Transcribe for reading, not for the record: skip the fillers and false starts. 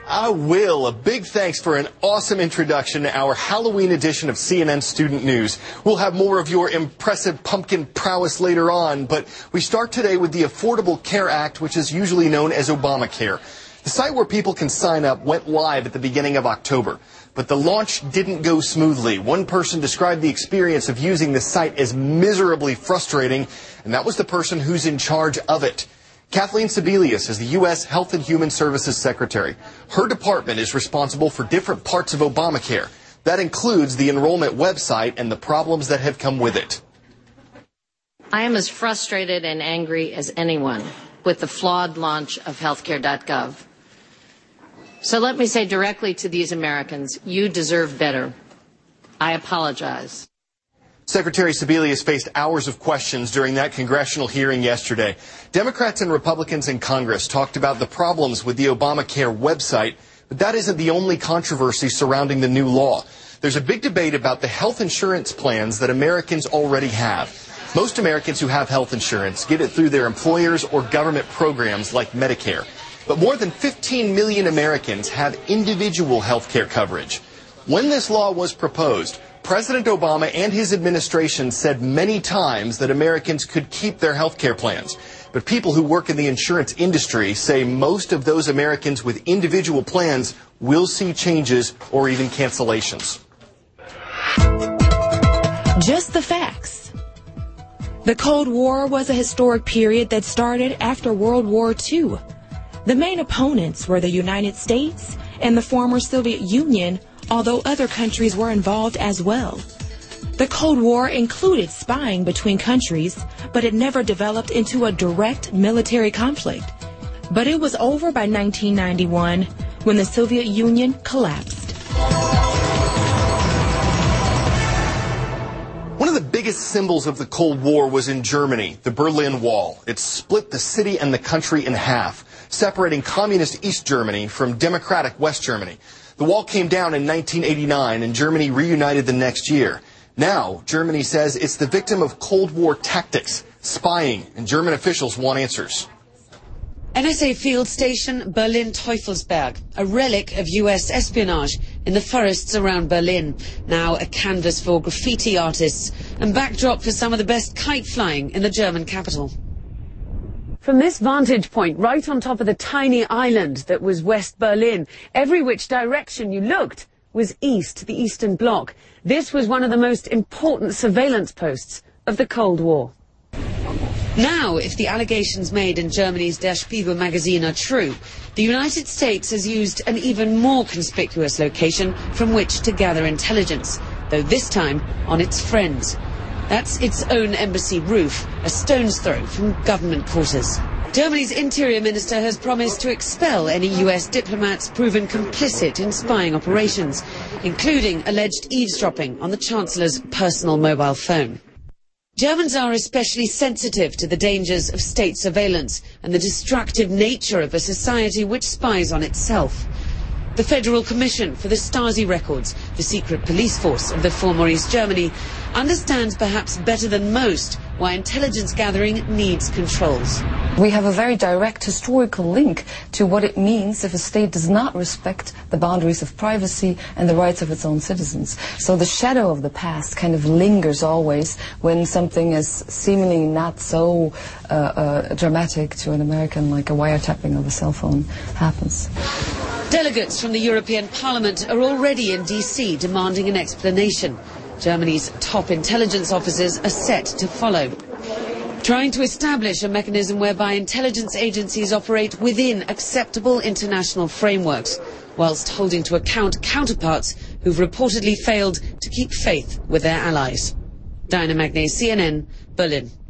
I will. A big thanks for an awesome introduction to our Halloween edition of CNN Student News. We'll have more of your impressive pumpkin prowess later on, but we start today with the Affordable Care Act, which is usually known as Obamacare. The site where people can sign up went live at the beginning of October, but the launch didn't go smoothly. One person described the experience of using the site as miserably frustrating, and that was the person who's in charge of it. Kathleen Sebelius is the U.S. Health and Human Services Secretary. Her department is responsible for different parts of Obamacare. That includes the enrollment website and the problems that have come with it. I am as frustrated and angry as anyone with the flawed launch of healthcare.gov. So let me say directly to these Americans, you deserve better. I apologize. Secretary Sebelius faced hours of questions during that congressional hearing yesterday. Democrats and Republicans in Congress talked about the problems with the Obamacare website, but that isn't the only controversy surrounding the new law. There's a big debate about the health insurance plans that Americans already have. Most Americans who have health insurance get it through their employers or government programs like Medicare. But more than 15 million Americans have individual health care coverage. When this law was proposed, President Obama and his administration said many times that Americans could keep their health care plans. But people who work in the insurance industry say most of those Americans with individual plans will see changes or even cancellations. Just the facts. The Cold War was a historic period that started after World War II. The main opponents were the United States and the former Soviet Union, although other countries were involved as well. The Cold War included spying between countries, but it never developed into a direct military conflict. But it was over by 1991 when the Soviet Union collapsed. One of the biggest symbols of the Cold War was in Germany, the Berlin Wall. It split the city and the country in half, separating communist East Germany from democratic West Germany. The wall came down in 1989 and Germany reunited the next year. Now, Germany says it's the victim of Cold War tactics, spying, and German officials want answers. NSA field station Berlin-Teufelsberg, a relic of US espionage in the forests around Berlin, now a canvas for graffiti artists and backdrop for some of the best kite flying in the German capital. From this vantage point, right on top of the tiny island that was West Berlin, every which direction you looked was east, the Eastern Bloc. This was one of the most important surveillance posts of the Cold War. Now, if the allegations made in Germany's Der Spiegel magazine are true, the United States has used an even more conspicuous location from which to gather intelligence, though this time on its friends. That's its own embassy roof, a stone's throw from government quarters. Germany's interior minister has promised to expel any US diplomats proven complicit in spying operations, including alleged eavesdropping on the Chancellor's personal mobile phone. Germans are especially sensitive to the dangers of state surveillance and the destructive nature of a society which spies on itself. The Federal Commission for the Stasi Records, the secret police force of the former East Germany, understands perhaps better than most why intelligence gathering needs controls. We have a very direct historical link to what it means if a state does not respect the boundaries of privacy and the rights of its own citizens. So the shadow of the past kind of lingers always when something is seemingly not so dramatic to an American, like a wiretapping of a cell phone, happens. Delegates from the European Parliament are already in DC demanding an explanation. Germany's top intelligence officers are set to follow, trying to establish a mechanism whereby intelligence agencies operate within acceptable international frameworks, whilst holding to account counterparts who've reportedly failed to keep faith with their allies. Diana Magnay, CNN, Berlin.